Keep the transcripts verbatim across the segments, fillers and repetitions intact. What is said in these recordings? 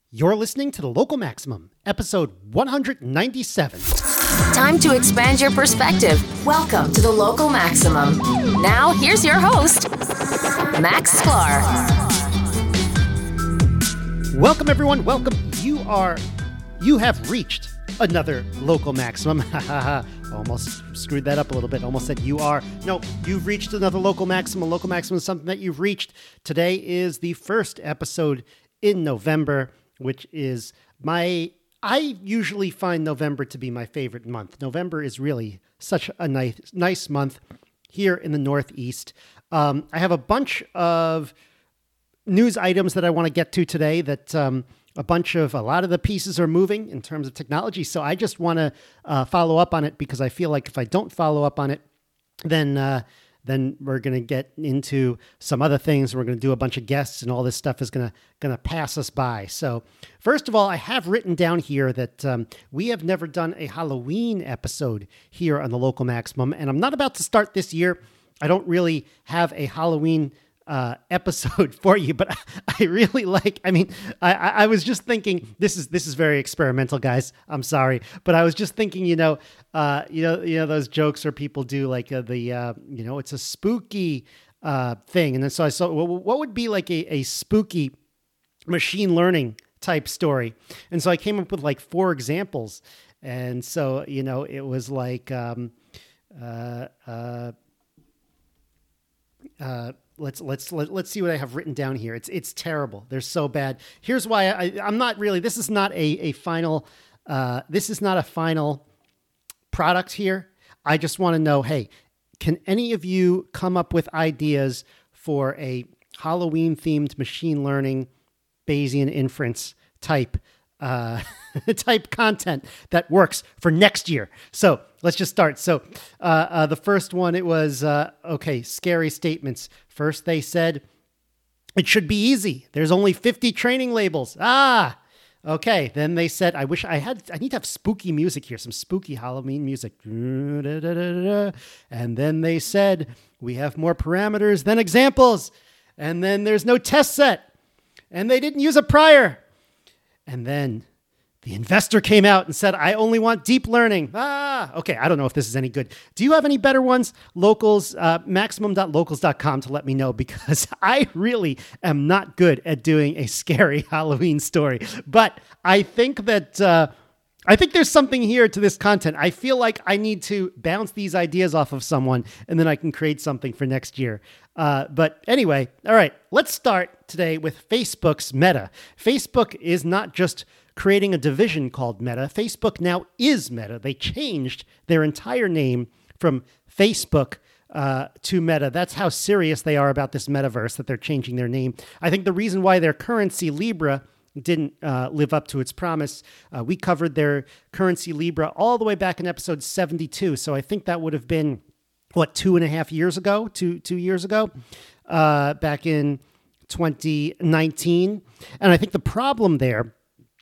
You're listening to The Local Maximum, episode one ninety-seven. Time to expand your perspective. Welcome to The Local Maximum. Now, here's your host, Max Sklar. Welcome, everyone. Welcome. You are, you have reached another Local Maximum. Almost screwed that up a little bit. Almost said you are. No, you've reached another Local Maximum. Local Maximum is something that you've reached. Today is the first episode in November, which is my, I usually find November to be my favorite month. November is really such a nice, nice month here in the Northeast. Um, I have a bunch of news items that I want to get to today that um, a bunch of, a lot of the pieces are moving in terms of technology. So I just want to uh, follow up on it because I feel like if I don't follow up on it, then uh, then we're going to get into some other things. We're going to do a bunch of guests and all this stuff is going to going to pass us by. So first of all, I have written down here that um, we have never done a Halloween episode here on the Local Maximum. And I'm not about to start this year. I don't really have a Halloween uh, episode for you, but I really like, I mean, I, I was just thinking, this is, this is very experimental, guys. I'm sorry, but I was just thinking, you know, uh, you know, you know, those jokes where people do like uh, the, uh, you know, it's a spooky uh, thing. And then so I saw, well, what would be like a, a spooky machine learning type story? And so I came up with like four examples. And so, you know, it was like, um, uh, uh, uh, Let's let's let, let's see what I have written down here. It's it's terrible. They're so bad. Here's why I, I'm not really. This is not a a final. Uh, this is not a final product here. I just want to know. Hey, can any of you come up with ideas for a Halloween themed machine learning Bayesian inference type uh, type content that works for next year? So let's just start. So uh, uh, the first one, it was, uh, okay, scary statements. First, they said, it should be easy. There's only fifty training labels. Ah, okay. Then they said, I wish I had, I need to have spooky music here, some spooky Halloween music. And then they said, we have more parameters than examples. And then there's no test set. And they didn't use a prior. And then the investor came out and said, I only want deep learning. Ah, okay. I don't know if this is any good. Do you have any better ones? Locals, uh, maximum dot locals dot com to let me know, because I really am not good at doing a scary Halloween story. But I think that, uh, I think there's something here to this content. I feel like I need to bounce these ideas off of someone and then I can create something for next year. Uh, but anyway, all right, let's start today with Facebook's Meta. Facebook is not just creating a division called Meta. Facebook now is Meta. They changed their entire name from Facebook uh, to Meta. That's how serious they are about this metaverse, that they're changing their name. I think the reason why their currency, Libra, didn't uh, live up to its promise. Uh, we covered their currency, Libra, all the way back in episode seventy-two. So I think that would have been, what, two and a half years ago, two, two years ago, uh, back in twenty nineteen. And I think the problem there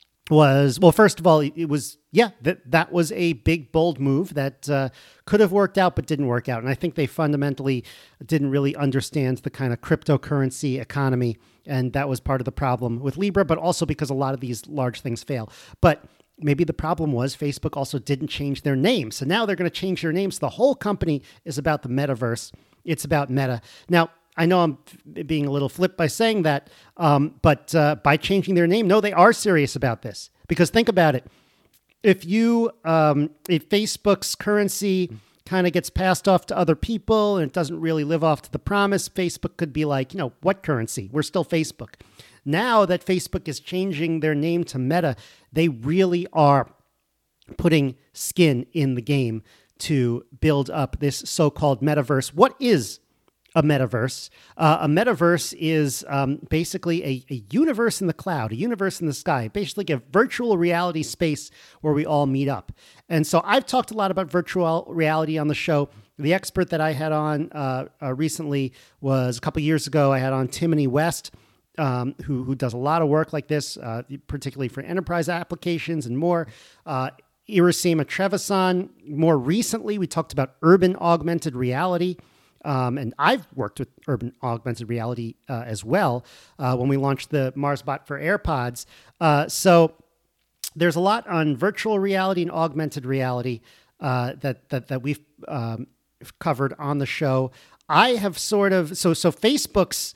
was, well, first of all, it was, yeah, that that was a big, bold move that uh, could have worked out, but didn't work out. And I think they fundamentally didn't really understand the kind of cryptocurrency economy. And that was part of the problem with Libra, but also because a lot of these large things fail. But maybe the problem was Facebook also didn't change their name. So now they're going to change their name. So the whole company is about the metaverse. It's about Meta. Now, I know I'm being a little flip by saying that, um, but uh, by changing their name, no, they are serious about this. Because think about it. If you, um, if Facebook's currency kind of gets passed off to other people and it doesn't really live off to the promise, Facebook could be like, you know, what currency? We're still Facebook. Now that Facebook is changing their name to Meta, they really are putting skin in the game to build up this so-called metaverse. What is a metaverse? Uh, a metaverse is um, basically a, a universe in the cloud, a universe in the sky, basically a virtual reality space where we all meet up. And so I've talked a lot about virtual reality on the show. The expert that I had on uh, uh, recently was a couple years ago. I had on Timony West, um, who, who does a lot of work like this, uh, particularly for enterprise applications and more. Uh, Irasema Trevisan. More recently, we talked about urban augmented reality. Um, and I've worked with urban augmented reality uh, as well uh, when we launched the MarsBot for AirPods. Uh, so there's a lot on virtual reality and augmented reality uh, that, that, that we've um, covered on the show. I have sort of, so, so Facebook's,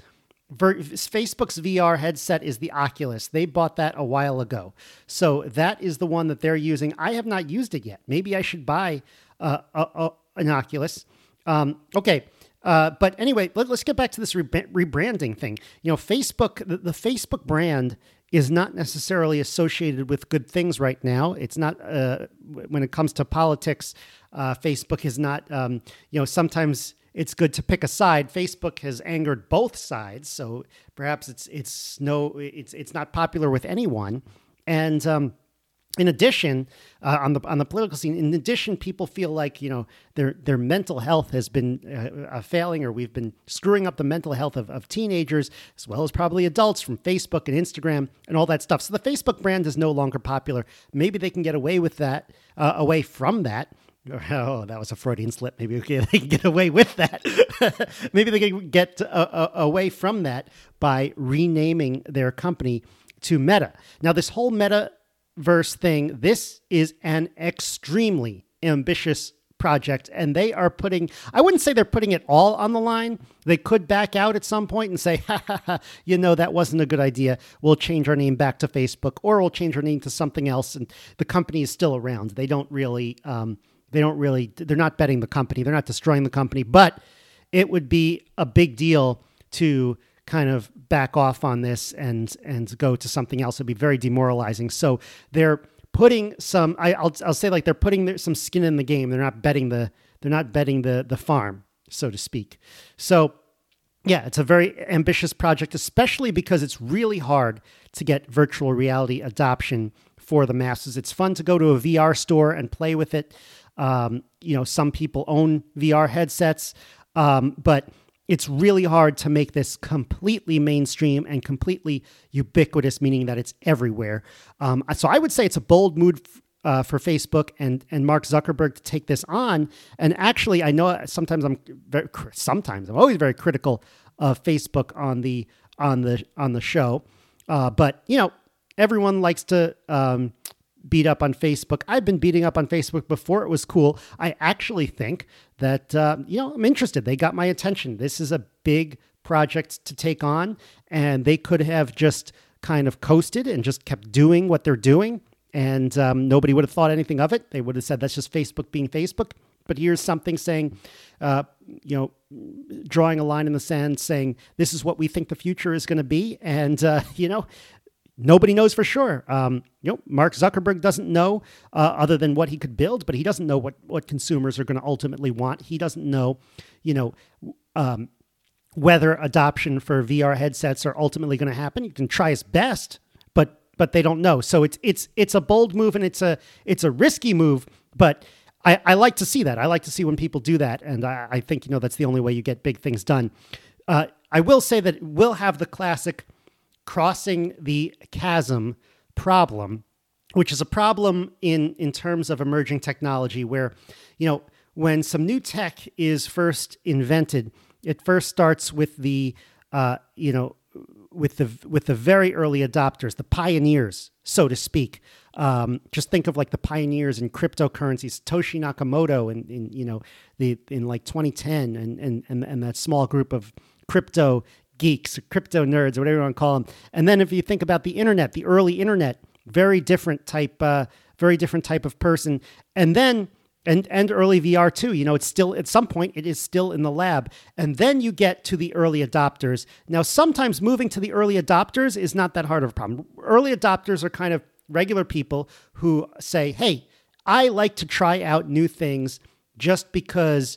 Facebook's V R headset is the Oculus. They bought that a while ago. So that is the one that they're using. I have not used it yet. Maybe I should buy uh, a, a, an Oculus. Um, okay. Uh, but anyway, let, let's get back to this re- rebranding thing. You know, Facebook, the, the Facebook brand is not necessarily associated with good things right now. It's not, uh, when it comes to politics, uh, Facebook is not, um, you know, sometimes it's good to pick a side. Facebook has angered both sides, so perhaps it's it's no it's it's not popular with anyone. And um, in addition, uh, on the on the political scene, in addition, people feel like you know their their mental health has been uh, uh, failing, or we've been screwing up the mental health of, of teenagers as well as probably adults from Facebook and Instagram and all that stuff. So the Facebook brand is no longer popular. Maybe they can get away with that, uh, away from that. Oh, that was a Freudian slip. Maybe they can get away with that. Maybe they can get uh, uh, away from that by renaming their company to Meta. Now, this whole metaverse thing, this is an extremely ambitious project, and they are putting, I wouldn't say they're putting it all on the line. They could back out at some point and say, ha, ha, ha, you know, that wasn't a good idea. We'll change our name back to Facebook, or we'll change our name to something else, and the company is still around. They don't really... Um, They don't really, they're not betting the company. They're not destroying the company, but it would be a big deal to kind of back off on this and, and go to something else. It'd be very demoralizing. So they're putting some, I, I'll, I'll say like they're putting their, some skin in the game. They're not betting the, they're not betting the, the farm, so to speak. So yeah, it's a very ambitious project, especially because it's really hard to get virtual reality adoption for the masses. It's fun to go to a V R store and play with it. Um, you know, some people own V R headsets, um, but it's really hard to make this completely mainstream and completely ubiquitous, meaning that it's everywhere. Um, so I would say it's a bold move uh, for Facebook and and Mark Zuckerberg to take this on. And actually, I know sometimes I'm very, sometimes I'm always very critical of Facebook on the on the on the show, uh, but you know, everyone likes to. Um, beat up on Facebook. I've been beating up on Facebook before it was cool. I actually think that, uh, you know, I'm interested. They got my attention. This is a big project to take on, and they could have just kind of coasted and just kept doing what they're doing, and um, nobody would have thought anything of it. They would have said, that's just Facebook being Facebook. But here's something saying, uh, you know, drawing a line in the sand saying, this is what we think the future is going to be. And, uh, you know, nobody knows for sure. Um, you know, Mark Zuckerberg doesn't know uh, other than what he could build, but he doesn't know what, what consumers are going to ultimately want. He doesn't know, you know, um, whether adoption for V R headsets are ultimately going to happen. You can try his best, but but they don't know. So it's it's it's a bold move, and it's a it's a risky move. But I, I like to see that. I like to see when people do that, and I, I think you know that's the only way you get big things done. Uh, I will say that we'll have the classic crossing the chasm problem, which is a problem in, in terms of emerging technology where, you know, when some new tech is first invented, it first starts with the, uh, you know, with the, with the very early adopters, the pioneers, so to speak. Um, just think of like the pioneers in cryptocurrency, Satoshi Nakamoto in, in you know, the, in like twenty ten and, and, and, and that small group of crypto geeks, crypto nerds, or whatever you want to call them. And then if you think about the internet, the early internet, very different type, uh, very different type of person. And then, and, and early V R too, you know, it's still, at some point, it is still in the lab. And then you get to the early adopters. Now, sometimes moving to the early adopters is not that hard of a problem. Early adopters are kind of regular people who say, hey, I like to try out new things just because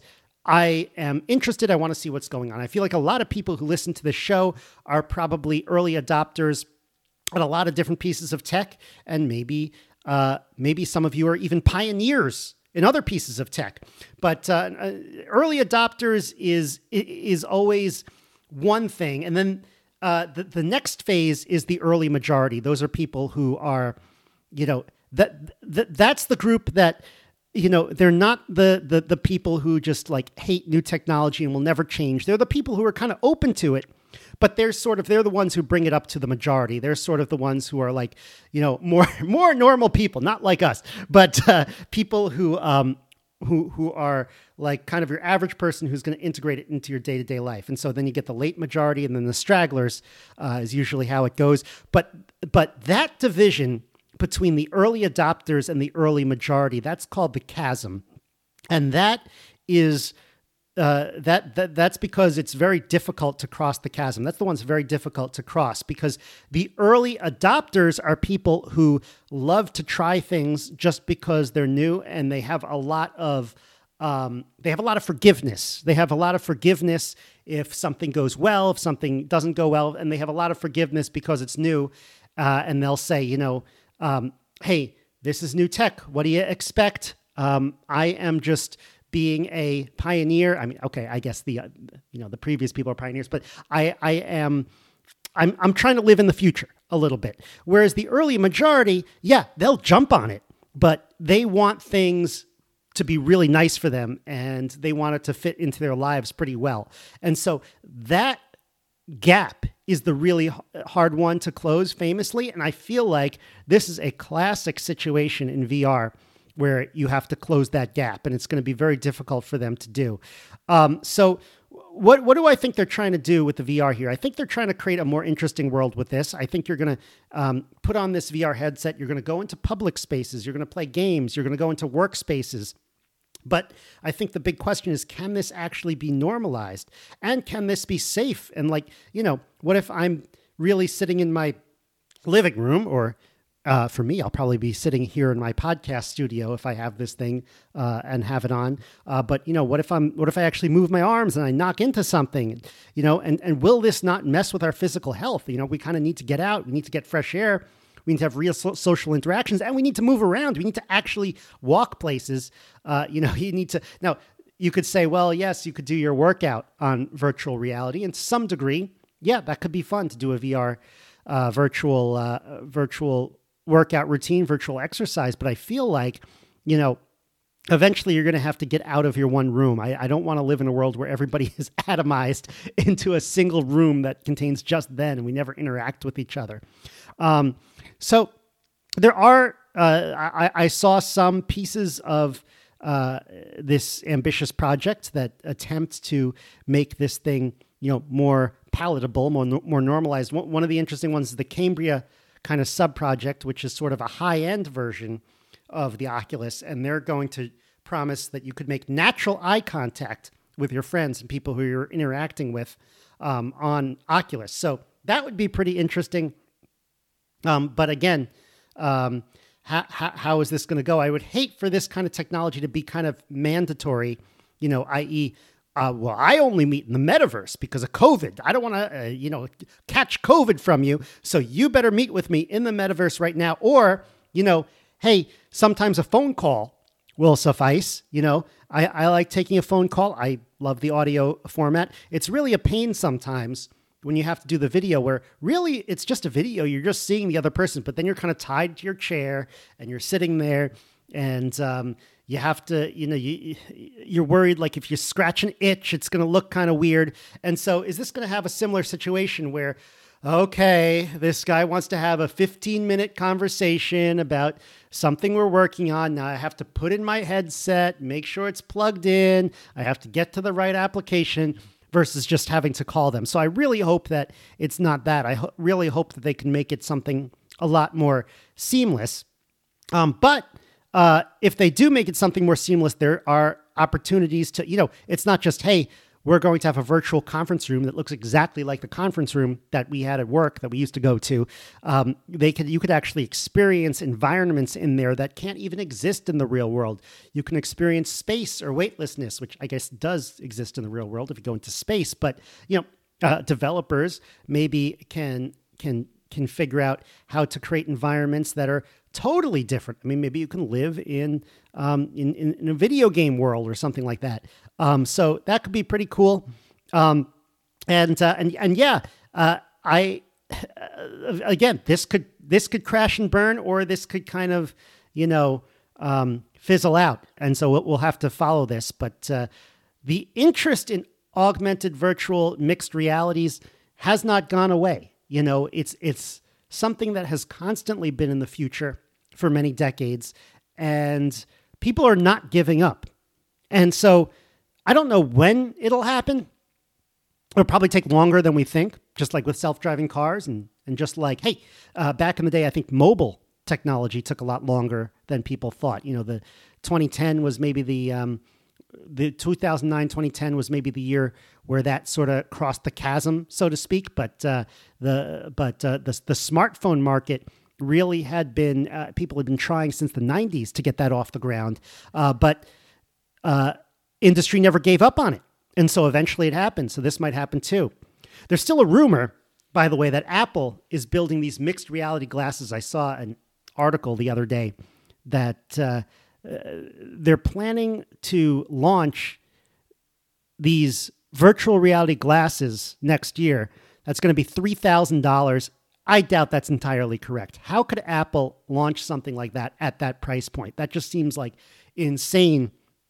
I am interested. I want to see what's going on. I feel like a lot of people who listen to this show are probably early adopters on a lot of different pieces of tech, and maybe uh, maybe some of you are even pioneers in other pieces of tech. But uh, early adopters is is always one thing, and then uh, the the next phase is the early majority. Those are people who are, you know, that, that that's the group that you know, they're not the, the the people who just like hate new technology and will never change. They're the people who are kind of open to it, but they're sort of, they're the ones who bring it up to the majority. They're sort of the ones who are like, you know, more, more normal people, not like us, but uh, people who, um, who, who are like kind of your average person who's going to integrate it into your day-to-day life. And so then you get the late majority and then the stragglers uh, is usually how it goes. But, but that division between the early adopters and the early majority, that's called the chasm. And that is uh, that, that that's because it's very difficult to cross the chasm. That's the one that's very difficult to cross, because the early adopters are people who love to try things just because they're new, and they have a lot of um, they have a lot of forgiveness. They have a lot of forgiveness if something goes well, if something doesn't go well, and they have a lot of forgiveness because it's new. Uh, and they'll say, you know, Um, hey, this is new tech. What do you expect? Um, I am just being a pioneer. I mean, okay, I guess the, uh, you know, the previous people are pioneers, but I, I am, I'm, I'm trying to live in the future a little bit. Whereas the early majority, yeah, they'll jump on it, but they want things to be really nice for them, and they want it to fit into their lives pretty well. And so that gap is the really hard one to close, famously. And I feel like this is a classic situation in V R where you have to close that gap, and it's going to be very difficult for them to do. Um, so what, what do I think they're trying to do with the V R here? I think they're trying to create a more interesting world with this. I think you're going to um, put on this V R headset. You're going to go into public spaces. You're going to play games. You're going to go into workspaces. But I think the big question is, can this actually be normalized? And can this be safe? And like, you know, what if I'm really sitting in my living room, or uh, for me, I'll probably be sitting here in my podcast studio if I have this thing uh, and have it on. Uh, but, you know, what if I'm, what if I actually move my arms and I knock into something, you know, and, and will this not mess with our physical health? You know, we kind of need to get out. We need to get fresh air. We need to have real so- social interactions, and we need to move around. We need to actually walk places. Uh, you know, you need to, now you could say, well, yes, you could do your workout on virtual reality. And to some degree, yeah, that could be fun to do a V R uh, virtual, uh, virtual workout routine, virtual exercise. But I feel like, you know, eventually you're going to have to get out of your one room. I, I don't want to live in a world where everybody is atomized into a single room that contains just them, and we never interact with each other. Um, So there are, uh, I, I saw some pieces of uh, this ambitious project that attempt to make this thing, you know, more palatable, more more normalized. One, one of the interesting ones is the Cambria kind of sub-project, which is sort of a high-end version of the Oculus. And they're going to promise that you could make natural eye contact with your friends and people who you're interacting with um, on Oculus. So that would be pretty interesting. Um, but again, um, how, how, how is this going to go? I would hate for this kind of technology to be kind of mandatory, you know, that is, uh, well, I only meet in the metaverse because of COVID. I don't want to, uh, you know, catch COVID from you. So you better meet with me in the metaverse right now. Or, you know, hey, sometimes a phone call will suffice. You know, I, I like taking a phone call. I love the audio format. It's really a pain sometimes when you have to do the video, where really it's just a video. You're just seeing the other person, but then you're kind of tied to your chair and you're sitting there, and um, you have to, you know, you, you're worried, like if you scratch an itch, it's going to look kind of weird. And so is this going to have a similar situation where, okay, this guy wants to have a fifteen minute conversation about something we're working on. Now I have to put in my headset, make sure it's plugged in. I have to get to the right application, versus just having to call them. So I really hope that it's not that. I ho- really hope that they can make it something a lot more seamless. Um, but uh, if they do make it something more seamless, there are opportunities to, you know, it's not just, hey, we're going to have a virtual conference room that looks exactly like the conference room that we had at work that we used to go to. Um, they could, you could actually experience environments in there that can't even exist in the real world. You can experience space or weightlessness, which I guess does exist in the real world if you go into space. But, you know, uh, developers maybe can can can figure out how to create environments that are totally different. I mean, maybe you can live in um, in, in, in a video game world or something like that. Um, so that could be pretty cool. Um, and, uh, and, and yeah, uh, I, uh, again, this could, this could crash and burn, or this could kind of, you know, um, fizzle out. And so we'll have to follow this. But uh, the interest in augmented virtual mixed realities has not gone away. You know, it's it's something that has constantly been in the future for many decades, and people are not giving up. And so I don't know when it'll happen. It'll probably take longer than we think, just like with self-driving cars. And, and just like, hey, uh, back in the day, I think mobile technology took a lot longer than people thought. You know, the twenty ten was maybe the, um, the two thousand nine, twenty ten was maybe the year where that sort of crossed the chasm, so to speak. But uh, the but uh, the the smartphone market really had been, uh, people had been trying since the nineties to get that off the ground. Uh, but uh, industry never gave up on it. And so eventually it happened. So this might happen too. There's still a rumor, by the way, that Apple is building these mixed reality glasses. I saw an article the other day that uh, uh, they're planning to launch these virtual reality glasses next year. That's going to be three thousand dollars. I doubt that's entirely correct. How could Apple launch something like that at that price point? That just seems like insane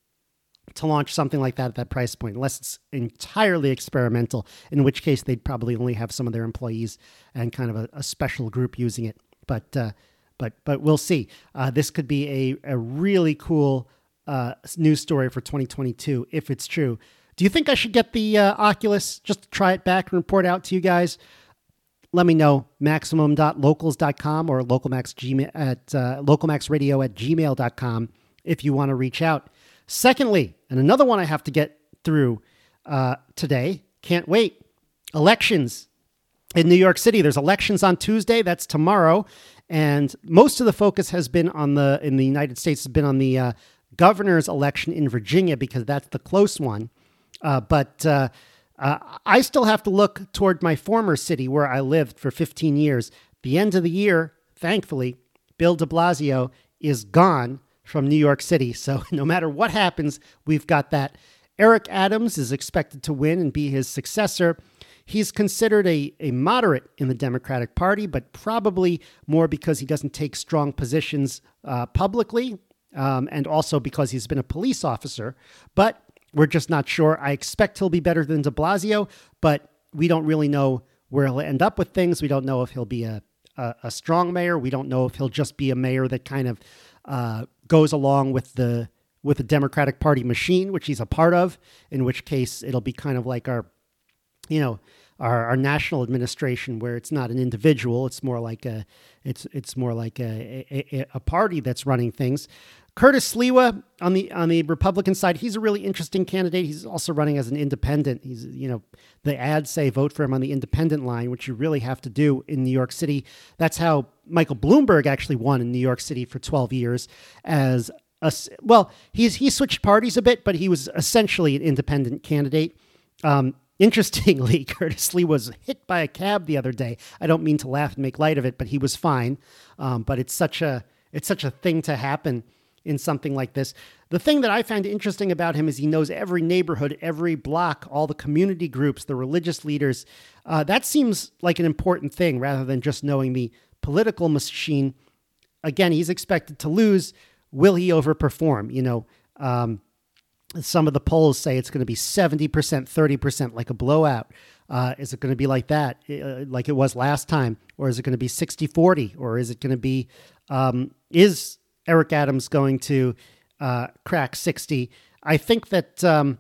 to launch something like that at that price point, unless it's entirely experimental, in which case they'd probably only have some of their employees and kind of a, a special group using it. But uh, but but we'll see. Uh, this could be a, a really cool uh, news story for twenty twenty-two, if it's true. Do you think I should get the uh, Oculus just to try it back and report out to you guys? Let me know, maximum dot locals dot com or localmax gmail at uh, localmaxradio at gmail dot com if you want to reach out. Secondly, and another one I have to get through uh, today, can't wait, elections in New York City. There's elections on Tuesday, that's tomorrow, and most of the focus has been on the, in the United States, has been on the uh, governor's election in Virginia, because that's the close one. Uh, but uh, uh, I still have to look toward my former city where I lived for fifteen years. The end of the year, thankfully, Bill de Blasio is gone from New York City. So no matter what happens, we've got that. Eric Adams is expected to win and be his successor. He's considered a, a moderate in the Democratic Party, but probably more because he doesn't take strong positions uh, publicly, um, and also because he's been a police officer. But we're just not sure. I expect he'll be better than de Blasio, but we don't really know where he'll end up with things. We don't know if he'll be a, a, a strong mayor. We don't know if he'll just be a mayor that kind of uh, goes along with the with the Democratic Party machine, which he's a part of, in which case it'll be kind of like our, you know, our, our national administration, where it's not an individual. It's more like a, it's it's more like a, a, a party that's running things. Curtis Sliwa on the on the Republican side, he's a really interesting candidate. He's also running as an independent. He's, you know, the ads say vote for him on the independent line, which you really have to do in New York City. That's how Michael Bloomberg actually won in New York City for twelve years as a, well, he's he switched parties a bit, but he was essentially an independent candidate. Um, interestingly, Curtis Lee was hit by a cab the other day. I don't mean to laugh and make light of it, but he was fine. Um, but it's such a it's such a thing to happen in something like this. The thing that I find interesting about him is he knows every neighborhood, every block, all the community groups, the religious leaders. Uh, that seems like an important thing rather than just knowing the political machine. Again, he's expected to lose. Will he overperform? You know, um, some of the polls say it's going to be seventy percent, thirty percent, like a blowout. Uh, is it going to be like that, uh, like it was last time? Or is it going to be sixty forty? Or is it going to be, um, is Eric Adams going to uh, crack sixty? I think that um,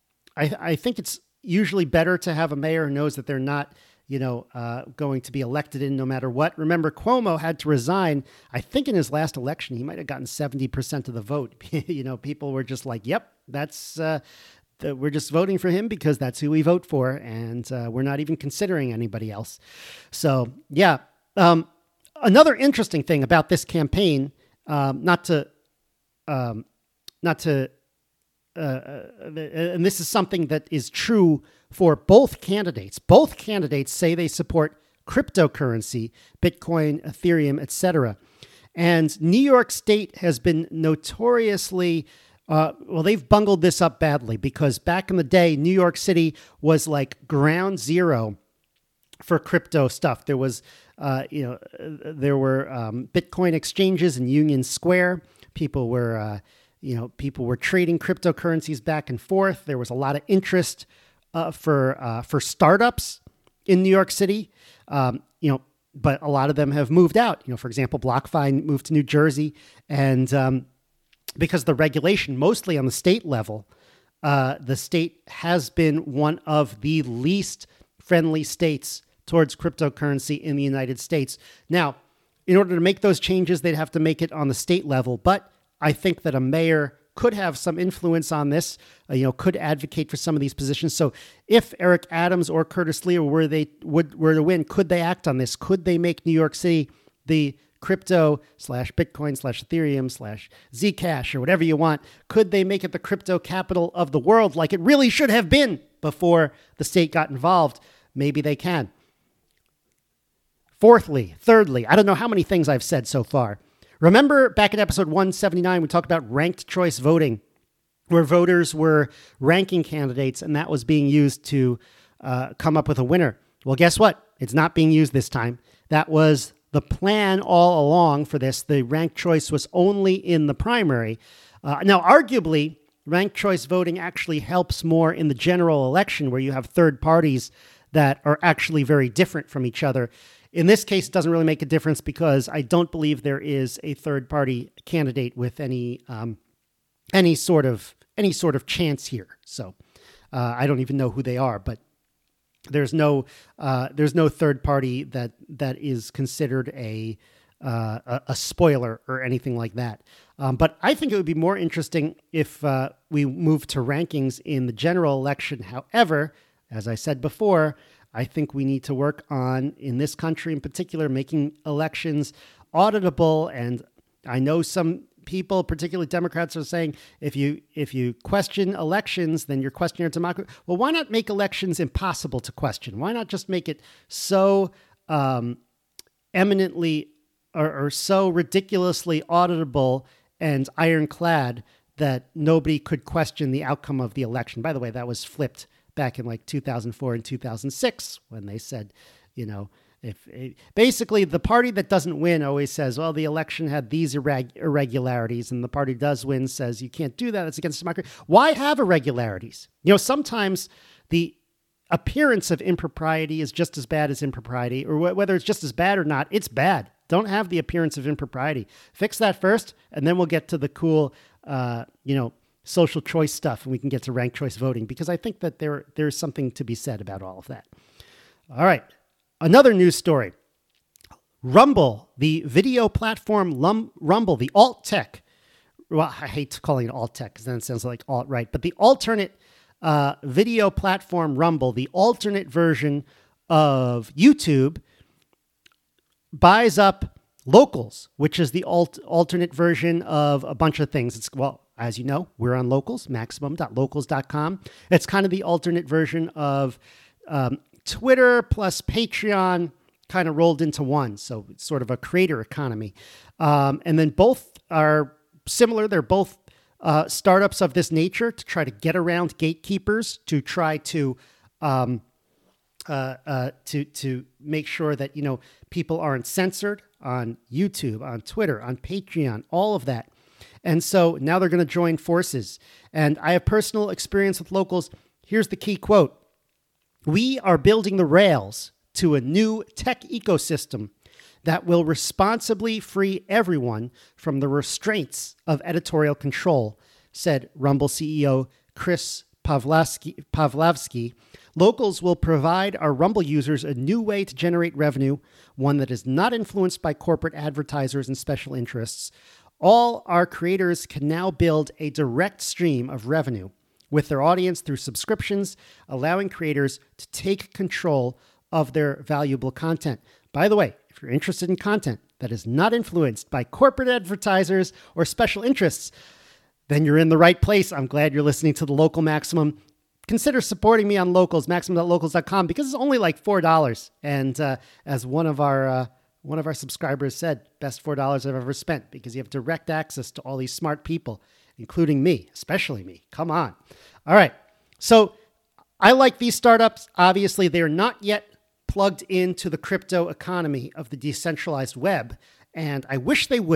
I, I think it's usually better to have a mayor who knows that they're not, you know, uh, going to be elected in no matter what. Remember, Cuomo had to resign. I think in his last election, he might have gotten seventy percent of the vote. You know, people were just like, yep, that's uh, the, we're just voting for him because that's who we vote for. And uh, we're not even considering anybody else. So, yeah. Um, another interesting thing about this campaign, Um, not to, um, not to, uh, uh, and this is something that is true for both candidates. Both candidates say they support cryptocurrency, Bitcoin, Ethereum, et cetera. And New York State has been notoriously, uh, well, they've bungled this up badly because back in the day, New York City was like ground zero for crypto stuff. There was, uh, you know, there were um, Bitcoin exchanges in Union Square, People were, uh, you know, people were trading cryptocurrencies back and forth. There was a lot of interest uh, for uh, for startups in New York City. Um, you know, but a lot of them have moved out. You know, for example, BlockFi moved to New Jersey, and um, because the regulation, mostly on the state level, uh, the state has been one of the least friendly states towards cryptocurrency in the United States. Now, in order to make those changes, they'd have to make it on the state level. But I think that a mayor could have some influence on this, uh, you know, could advocate for some of these positions. So if Eric Adams or Curtis Lee were they would were to win, could they act on this? Could they make New York City the crypto slash Bitcoin slash Ethereum slash Zcash or whatever you want? Could they make it the crypto capital of the world like it really should have been before the state got involved? Maybe they can. Fourthly, thirdly, I don't know how many things I've said so far. Remember back in episode one seventy-nine, we talked about ranked choice voting, where voters were ranking candidates and that was being used to uh, come up with a winner. Well, guess what? It's not being used this time. That was the plan all along for this. The ranked choice was only in the primary. Uh, now, arguably, ranked choice voting actually helps more in the general election where you have third parties that are actually very different from each other. In this case, it doesn't really make a difference because I don't believe there is a third-party candidate with any um, any sort of any sort of chance here. So uh, I don't even know who they are, but there's no uh, there's no third party that that is considered a uh, a, a spoiler or anything like that. Um, but I think it would be more interesting if uh, we move to rankings in the general election. However, as I said before, I think we need to work on, in this country in particular, making elections auditable. And I know some people, particularly Democrats, are saying if you if you question elections, then you're questioning our democracy. Well, why not make elections impossible to question? Why not just make it so um, eminently or, or so ridiculously auditable and ironclad that nobody could question the outcome of the election? By the way, that was flipped back in like two thousand four and two thousand six when they said, you know, if it, basically the party that doesn't win always says, well, the election had these irreg- irregularities, and the party does win says you can't do that. It's against democracy. Why have irregularities? You know, sometimes the appearance of impropriety is just as bad as impropriety, or wh- whether it's just as bad or not, it's bad. Don't have the appearance of impropriety. Fix that first, and then we'll get to the cool, uh, you know, social choice stuff, and we can get to ranked choice voting, because I think that there there's something to be said about all of that. All right. Another news story. Rumble, the video platform Lum- Rumble, the alt tech. Well, I hate calling it alt tech because then it sounds like alt right, but the alternate uh, video platform Rumble, the alternate version of YouTube, buys up Locals, which is the alt- alternate version of a bunch of things. It's, well, as you know, we're on Locals, maximum dot locals dot com. It's kind of the alternate version of um, Twitter plus Patreon kind of rolled into one. So it's sort of a creator economy. Um, and then both are similar. They're both uh, startups of this nature to try to get around gatekeepers, to try to um, uh, uh, to to make sure that, you know, people aren't censored on YouTube, on Twitter, on Patreon, all of that. And so now they're going to join forces. And I have personal experience with Locals. Here's the key quote. "We are building the rails to a new tech ecosystem that will responsibly free everyone from the restraints of editorial control," said Rumble C E O Chris Pavlovsky. Pavlovsky. "Locals will provide our Rumble users a new way to generate revenue, one that is not influenced by corporate advertisers and special interests. All our creators can now build a direct stream of revenue with their audience through subscriptions, allowing creators to take control of their valuable content." By the way, if you're interested in content that is not influenced by corporate advertisers or special interests, then you're in the right place. I'm glad you're listening to the Local Maximum. Consider supporting me on Locals, maximum dot locals dot com, because it's only like four dollars. And uh, as one of our uh, one of our subscribers said, best four dollars I've ever spent, because you have direct access to all these smart people, including me, especially me. Come on. All right. So I like these startups. Obviously, they're not yet plugged into the crypto economy of the decentralized web, and I wish they would be,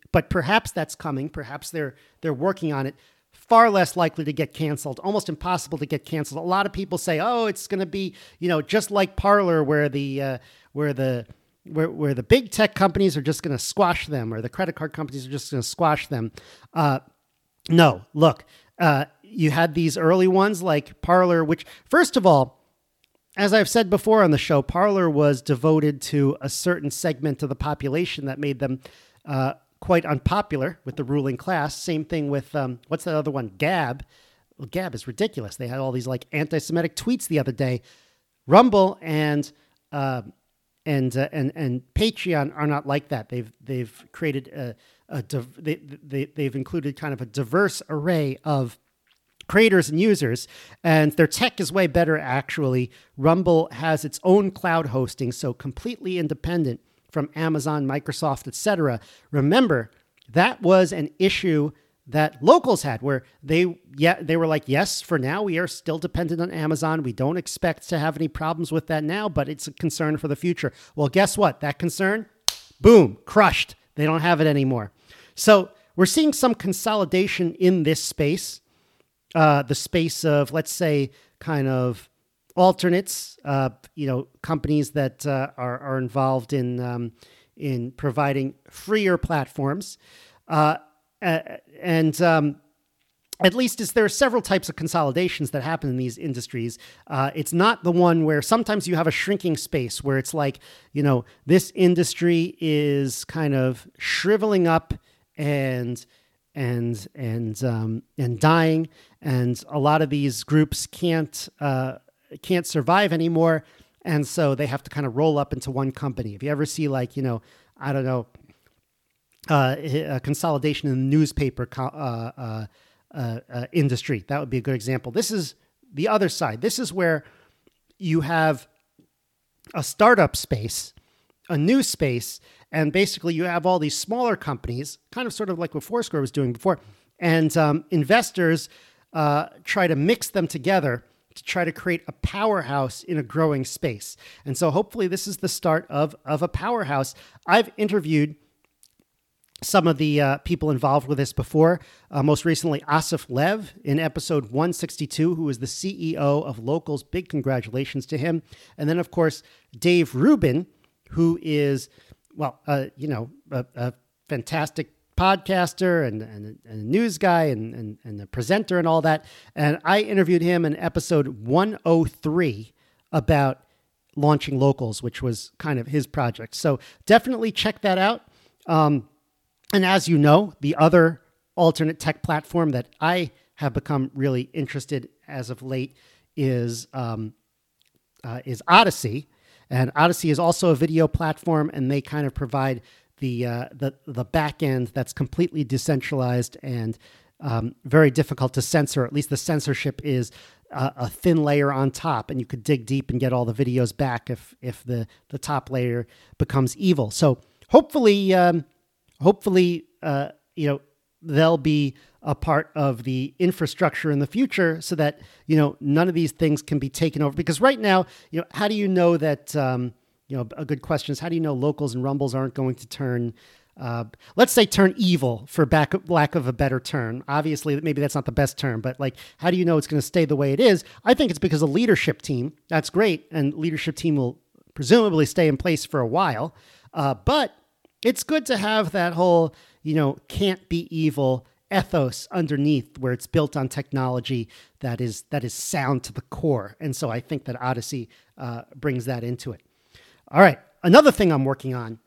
but perhaps that's coming. Perhaps they're they're working on it. Far less likely to get canceled, almost impossible to get canceled. A lot of people say, "Oh, it's going to be, you know, just like Parler, where the uh, where the where where the big tech companies are just going to squash them, or the credit card companies are just going to squash them." Uh, no, look, uh, you had these early ones like Parler, which, first of all, as I've said before on the show, Parler was devoted to a certain segment of the population that made them Uh, quite unpopular with the ruling class. Same thing with, um, what's that other one? Gab. Well, Gab is ridiculous. They had all these like anti-Semitic tweets the other day. Rumble and uh, and uh, and and Patreon are not like that. They've they've created a, a div- they, they they've included kind of a diverse array of creators and users, and their tech is way better actually. Rumble has its own cloud hosting, so completely independent from Amazon, Microsoft, et cetera. Remember, that was an issue that locals had where they yeah they were like, yes, for now we are still dependent on Amazon. We don't expect to have any problems with that now, but it's a concern for the future. Well, guess what? That concern, boom, crushed. They don't have it anymore. So we're seeing some consolidation in this space, uh, the space of, let's say, kind of alternates, uh, you know, companies that uh, are are involved in um, in providing freer platforms, uh, and um, at least is there are several types of consolidations that happen in these industries. Uh, it's not the one where sometimes you have a shrinking space where it's like, you know, this industry is kind of shriveling up and and and um, and dying, and a lot of these groups can't. Uh, can't survive anymore. And so they have to kind of roll up into one company. If you ever see like, you know, I don't know, uh, a consolidation in the newspaper uh, uh, uh, uh, industry, that would be a good example. This is the other side. This is where you have a startup space, a new space, and basically you have all these smaller companies, kind of sort of like what Foursquare was doing before, and um, investors uh, try to mix them together to try to create a powerhouse in a growing space. And so hopefully this is the start of, of a powerhouse. I've interviewed some of the uh, people involved with this before, uh, most recently Asif Lev in episode one sixty-two, who is the C E O of Locals. Big congratulations to him. And then, of course, Dave Rubin, who is, well, uh, you know, a, a fantastic podcaster and, and, and a news guy and, and, and a presenter and all that. And I interviewed him in episode one oh three about launching Locals, which was kind of his project. So definitely check that out. Um, and as you know, the other alternate tech platform that I have become really interested as of late is, um, uh, is Odysee. And Odysee is also a video platform, and they kind of provide the uh, the the back end that's completely decentralized and um, very difficult to censor. At least the censorship is uh, a thin layer on top, and you could dig deep and get all the videos back if if the the top layer becomes evil. So hopefully, um, hopefully, uh, you know, they'll be a part of the infrastructure in the future, so that you know none of these things can be taken over. Because right now, you know, how do you know that? Um, You know, a good question is, how do you know Locals and Rumbles aren't going to turn, uh, let's say turn evil for back, lack of a better term? Obviously, maybe that's not the best term, but like, how do you know it's going to stay the way it is? I think it's because the leadership team, that's great. And leadership team will presumably stay in place for a while. Uh, but it's good to have that whole, you know, can't be evil ethos underneath, where it's built on technology that is, that is sound to the core. And so I think that Odysee uh, brings that into it. All right. Another thing I'm working on.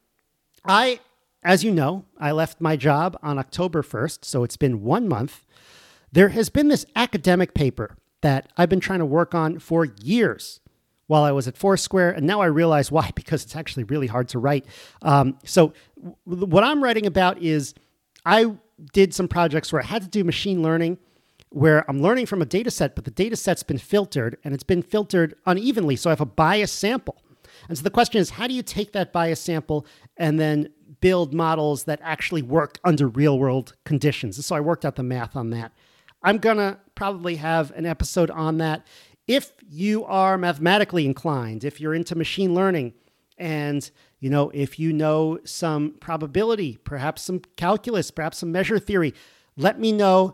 I, as you know, I left my job on October first, so it's been one month. There has been this academic paper that I've been trying to work on for years while I was at Foursquare, and now I realize why, because it's actually really hard to write. Um, so w- what I'm writing about is I did some projects where I had to do machine learning, where I'm learning from a data set, but the data set's been filtered, and it's been filtered unevenly, so I have a biased sample. And so the question is, how do you take that bias sample and then build models that actually work under real world conditions? And so I worked out the math on that. I'm going to probably have an episode on that. If you are mathematically inclined, if you're into machine learning And, you know, if you know some probability, perhaps some calculus, perhaps some measure theory, let me know.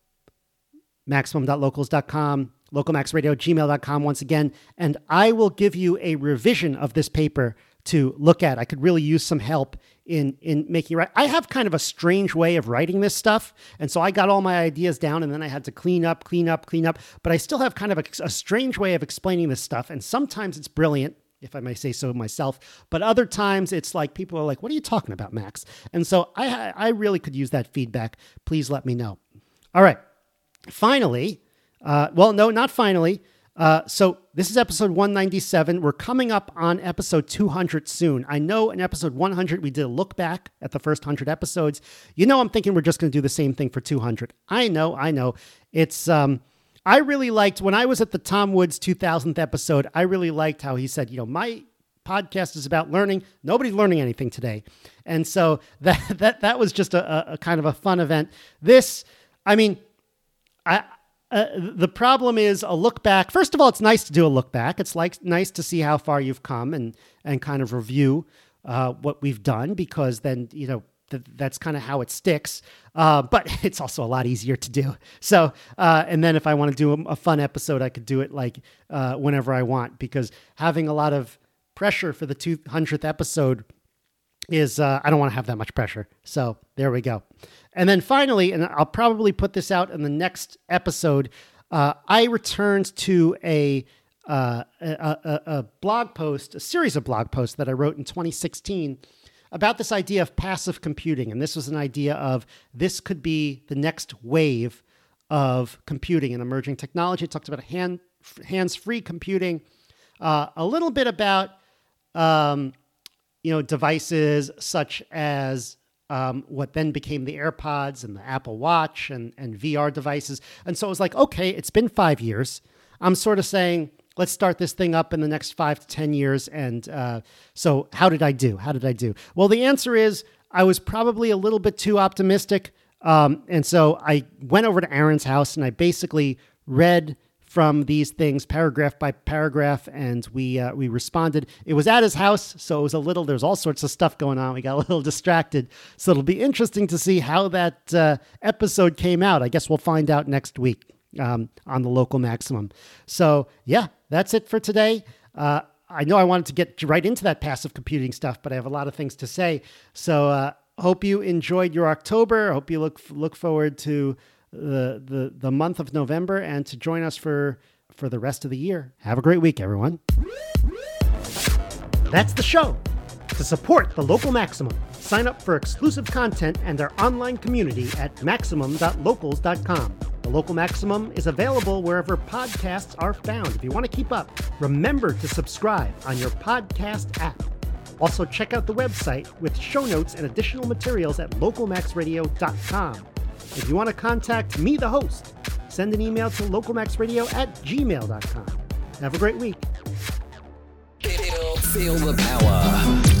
maximum dot locals dot com, localmaxradio at gmail dot com once again, and I will give you a revision of this paper to look at. I could really use some help in, in making it right. I have kind of a strange way of writing this stuff, and so I got all my ideas down, and then I had to clean up, clean up, clean up, but I still have kind of a, a strange way of explaining this stuff, and sometimes it's brilliant, if I may say so myself, but other times it's like people are like, what are you talking about, Max? And so I, I really could use that feedback. Please let me know. All right. Finally, uh, well, no, not finally. Uh, so this is episode one ninety-seven. We're coming up on episode two hundred soon. I know in episode one hundred, we did a look back at the first one hundred episodes. You know, I'm thinking we're just going to do the same thing for two hundred. I know, I know. It's, um, I really liked, when I was at the Tom Woods two thousandth episode, I really liked how he said, you know, my podcast is about learning. Nobody's learning anything today. And so that, that, that was just a, a kind of a fun event. This, I mean, I, uh, the problem is a look back. First of all, it's nice to do a look back. It's like nice to see how far you've come and, and kind of review uh, what we've done, because then, you know, th- that's kind of how it sticks. Uh, but it's also a lot easier to do. So, uh, and then if I want to do a, a fun episode, I could do it like uh, whenever I want, because having a lot of pressure for the two hundredth episode is, uh, I don't want to have that much pressure. So there we go. And then finally, and I'll probably put this out in the next episode, uh, I returned to a, uh, a, a, a blog post, a series of blog posts that I wrote in twenty sixteen about this idea of passive computing. And this was an idea of this could be the next wave of computing and emerging technology. It talked about hand, hands-free computing, uh, a little bit about um, you know, devices such as um, what then became the AirPods and the Apple Watch and, and V R devices. And so it was like, okay, it's been five years. I'm sort of saying, let's start this thing up in the next five to ten years. And uh, so how did I do? How did I do? Well, the answer is I was probably a little bit too optimistic. Um, and so I went over to Aaron's house and I basically read from these things paragraph by paragraph, and we uh, we responded. It was at his house, so it was a little, there's all sorts of stuff going on. We got a little distracted. So it'll be interesting to see how that uh, episode came out. I guess we'll find out next week um, on the Local Maximum. So yeah, that's it for today. Uh, I know I wanted to get right into that passive computing stuff, but I have a lot of things to say. So uh, hope you enjoyed your October. I hope you look look forward to the the the month of November and to join us for for the rest of the year. Have a great week, everyone. That's the show. To support the Local Maximum, sign up for exclusive content and our online community at maximum dot locals dot com. The Local Maximum is available wherever podcasts are found. If you want to keep up, remember to subscribe on your podcast app. Also, check out the website with show notes and additional materials at local max radio dot com. If you want to contact me, the host, send an email to localmaxradio at gmail dot com. Have a great week. Feel, feel the power.